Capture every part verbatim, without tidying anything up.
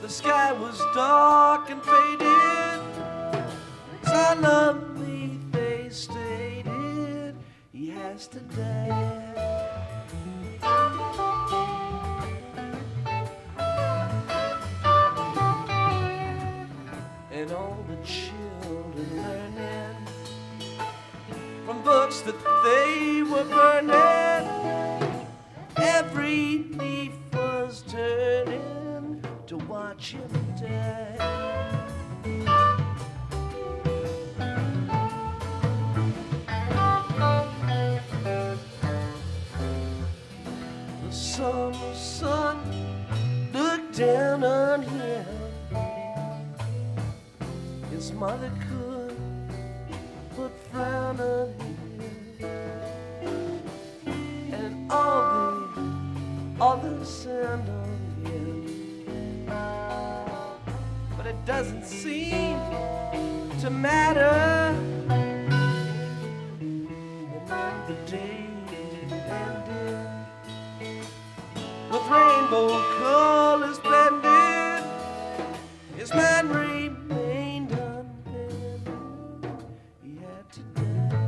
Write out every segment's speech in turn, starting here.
The sky was dark and faded. Solemnly they stated he has to die. And all the children learning from books that they were burning, every leaf was turning to watch him die. The summer sun looked down on him. His mother could but frown on him, and all the others sound on him. But it doesn't seem to matter. And then the day ended with rainbow colors blended. His man remained unbended. He had to die.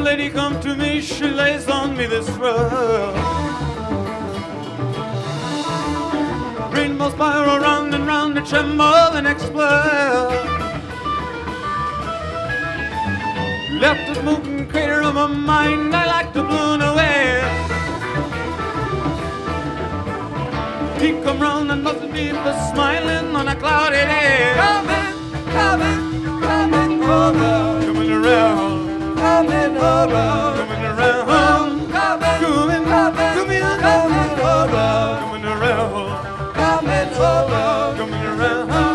lady come to me, she lays on me this rug. Rainbow spiral round and round to tremble and explode. Left a smoking crater of my mind, I like to blown away. He come round and must be for smiling on a cloudy day. Coming, coming, coming over. Coming around, Coming over. coming around, Coming, coming, coming, coming, coming over. coming around, Coming over. coming around.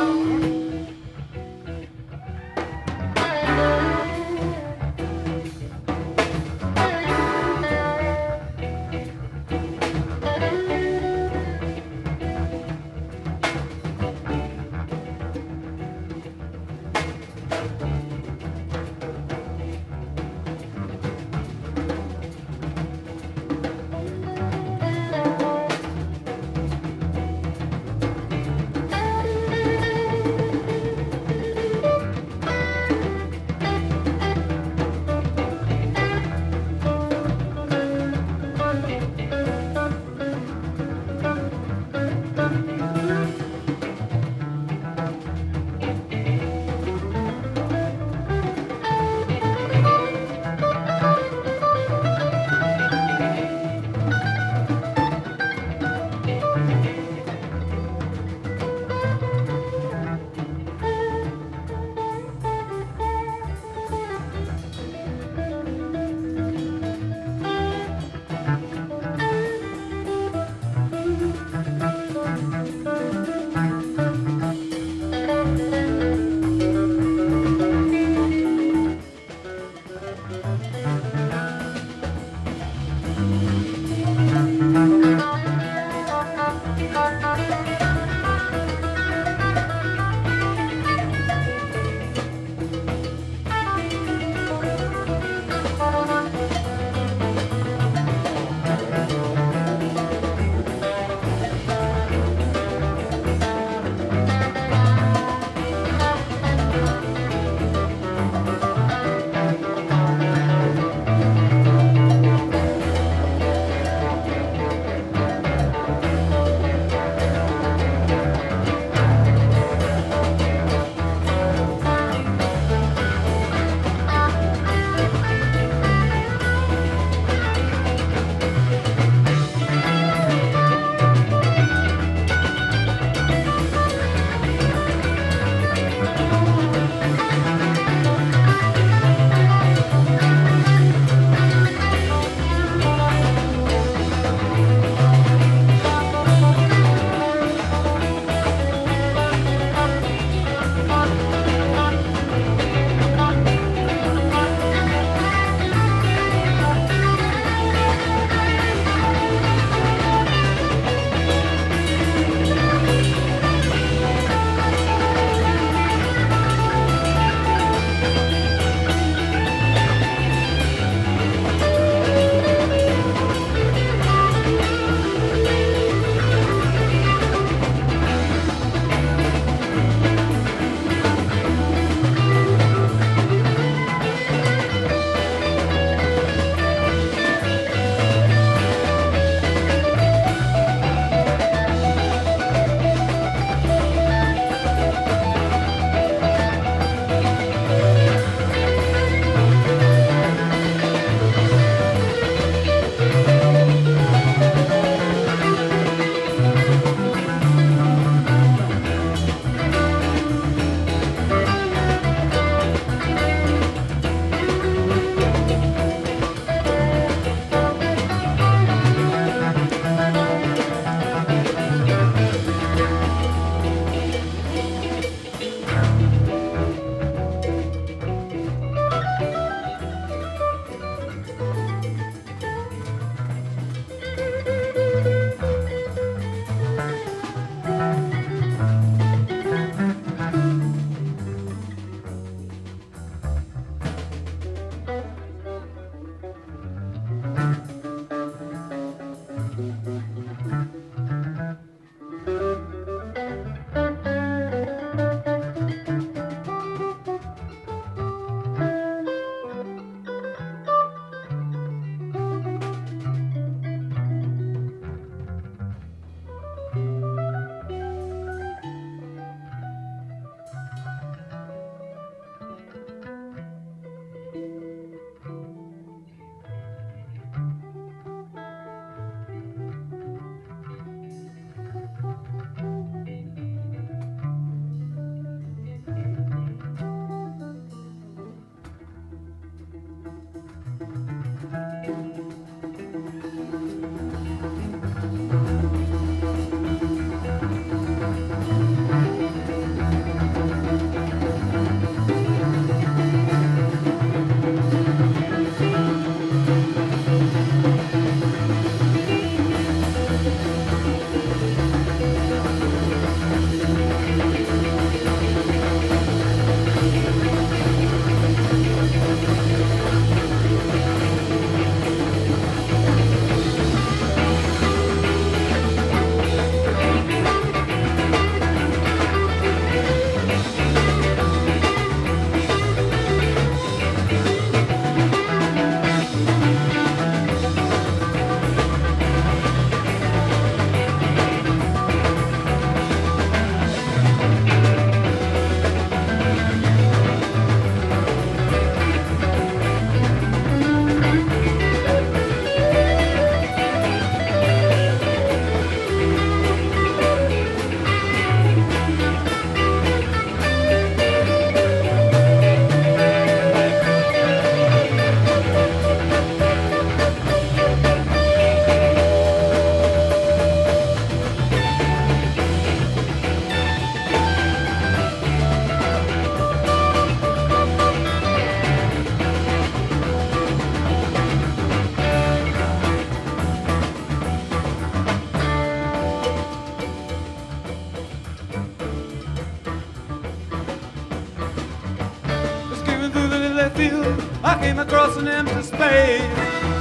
I came across an empty space.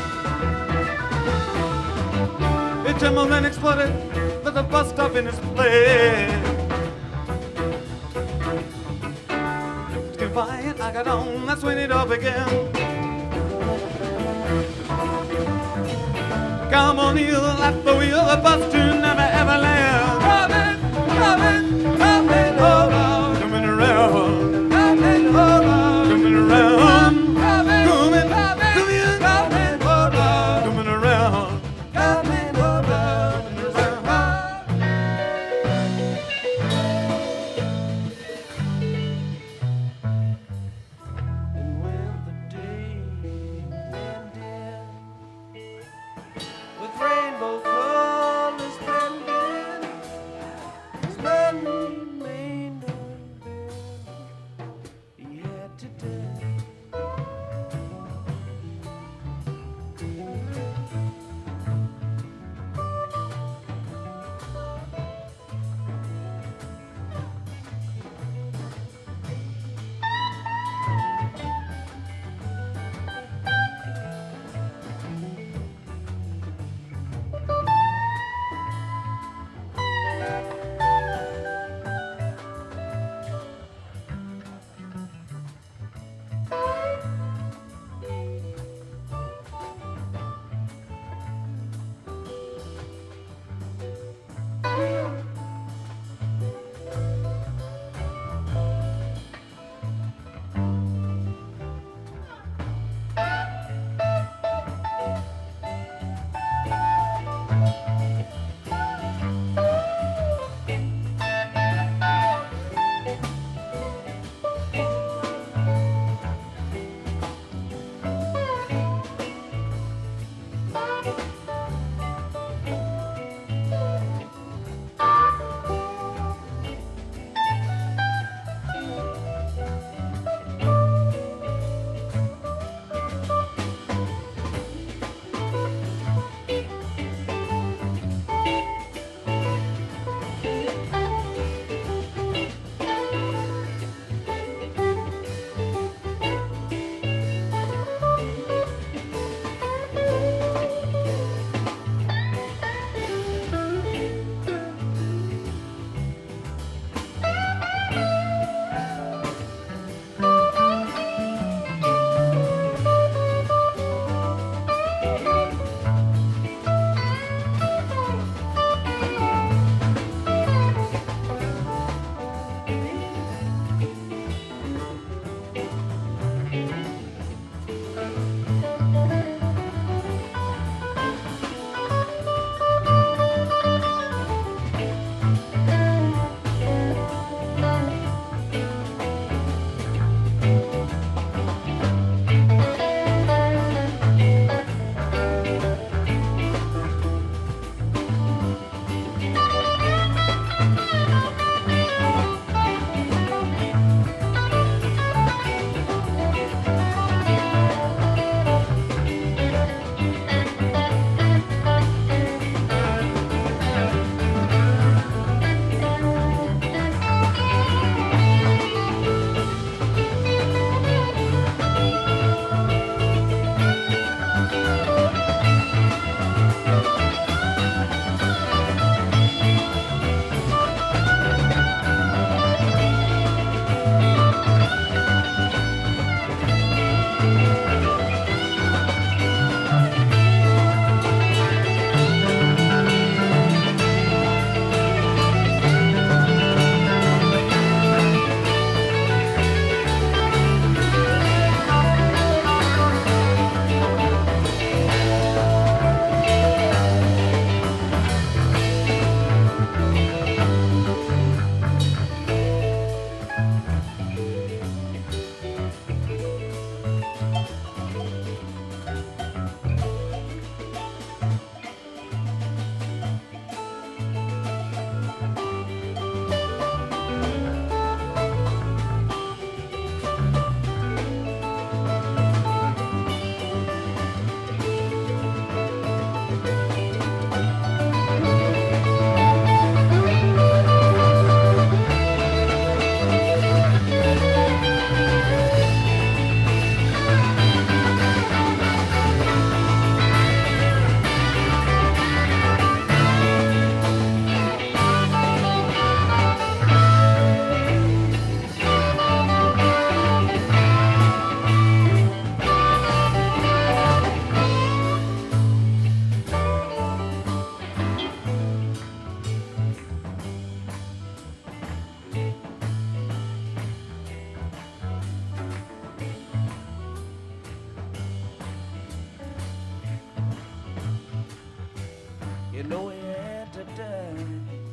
It trembled and exploded with a bus stop in its place. Defiant, I got on, that's when it all began. Come on, heel at the wheel, the bus to never ever land. Coming, coming, coming, hold on, coming around. Coming, hold on, coming around. Coming, coming, coming, coming, hold on, coming around. Coming, hold on, coming around. And when the day ended with rainbow colors blending, You know he had to die.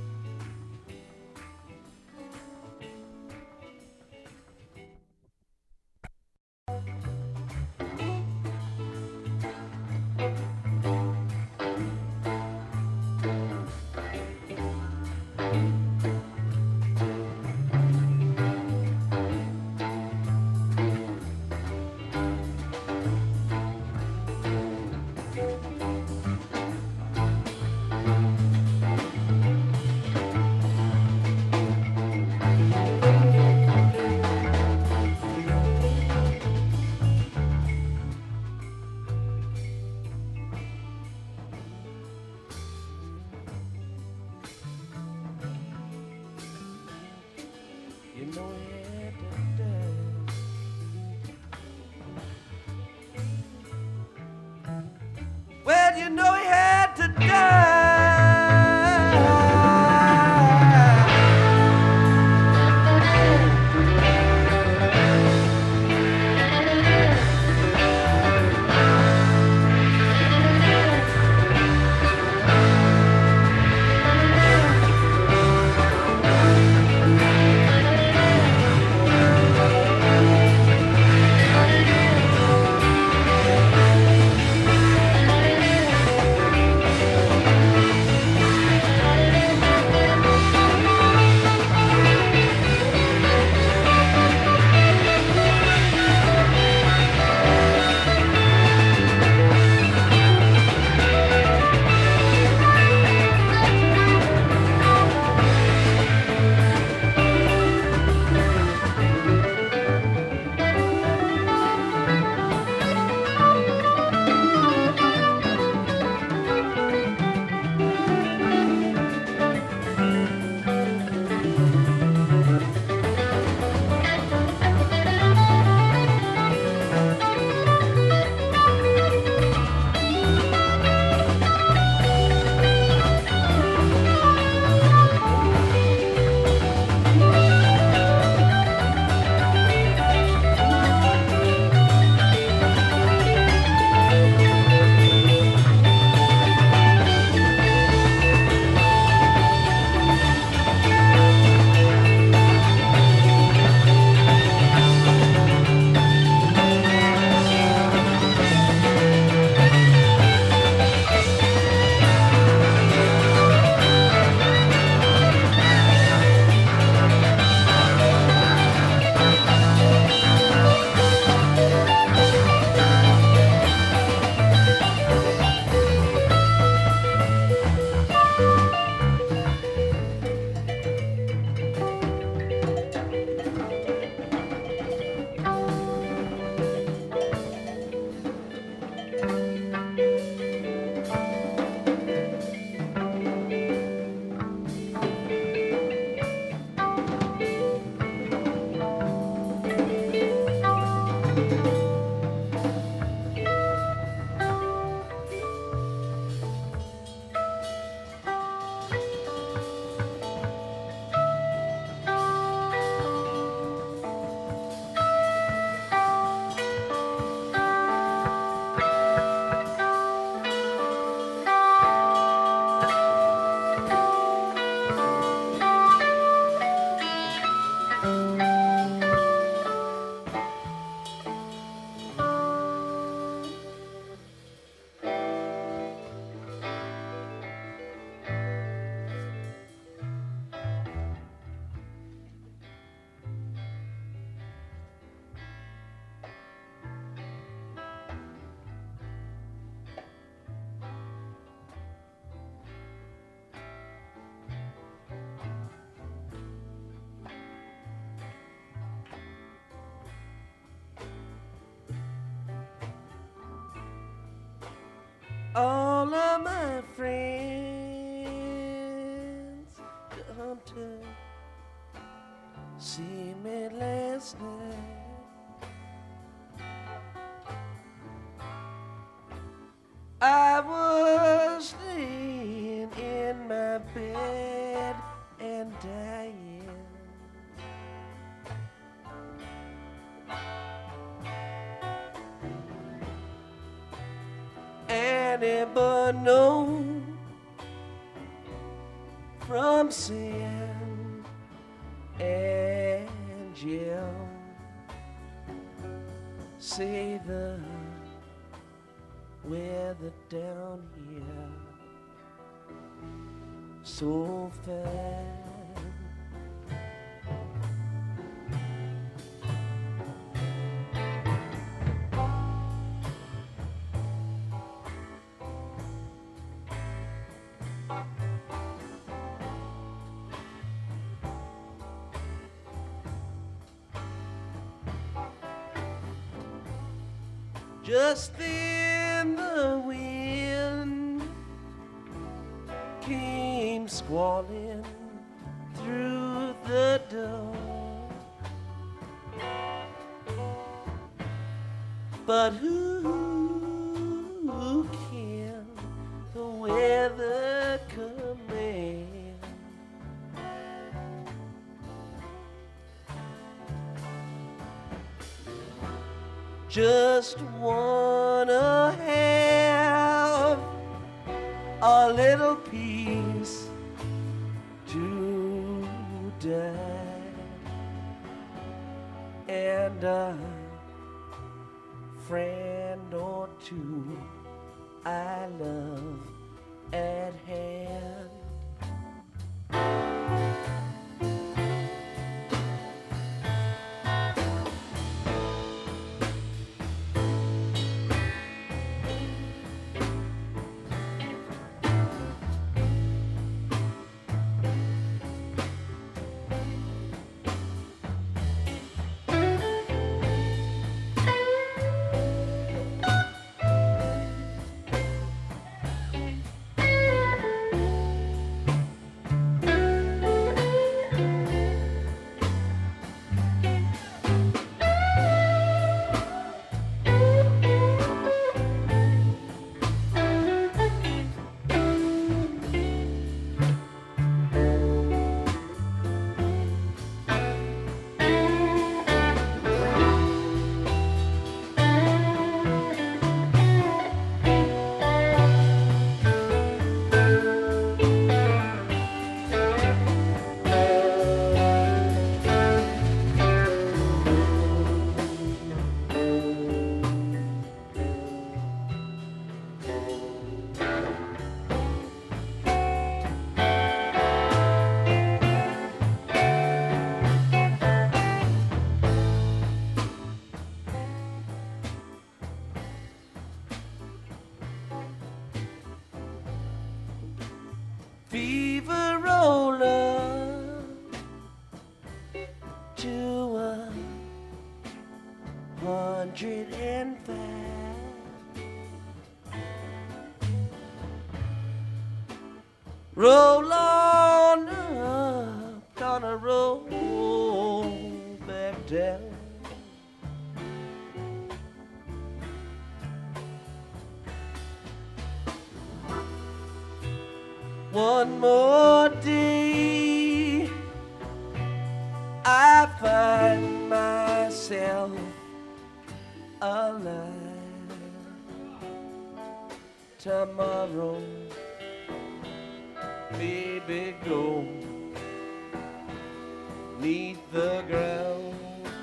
You know he had to die. Well, you know he had to die. All of my friends come to see me last night. I was laying in my bed and dying. Anybody know Tom, Sam, and Jill say the weather down here so fast. Just then the wind came squalling through the door, but who can the weather command? Just wanna have a little peace to die and a friend or two I love at hand. Fever roller to a hundred and five. Roll on up, gonna roll back down. One more day, I find myself alive. Tomorrow, baby, go neath the ground.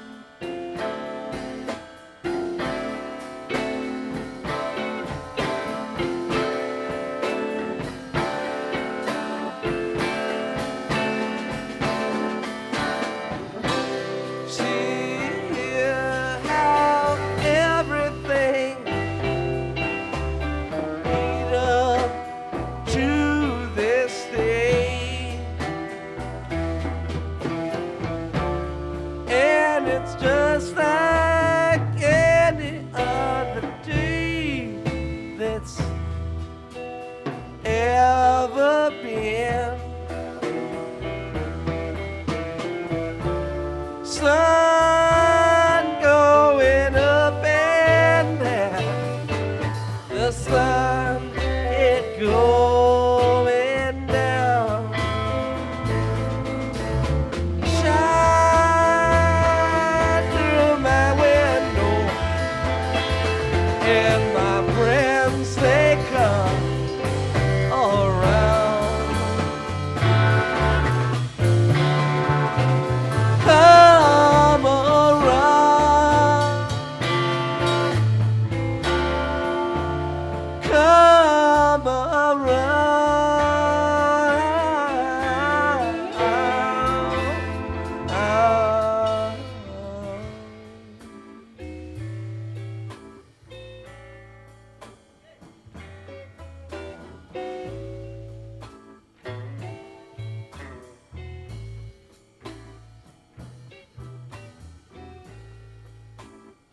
Sun going up and down, the sun it going down, shine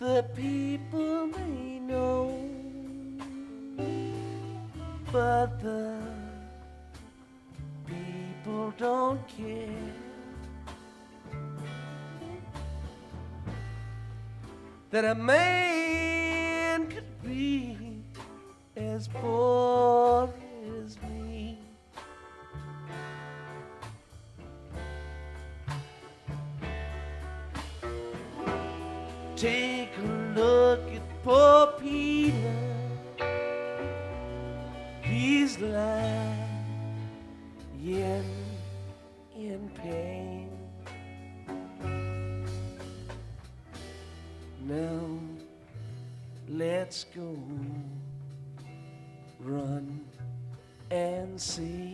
the people may know, but the people don't care. That a man could be as poor as me. Take a look at poor Peter. He's lying in pain. Now let's go run and see.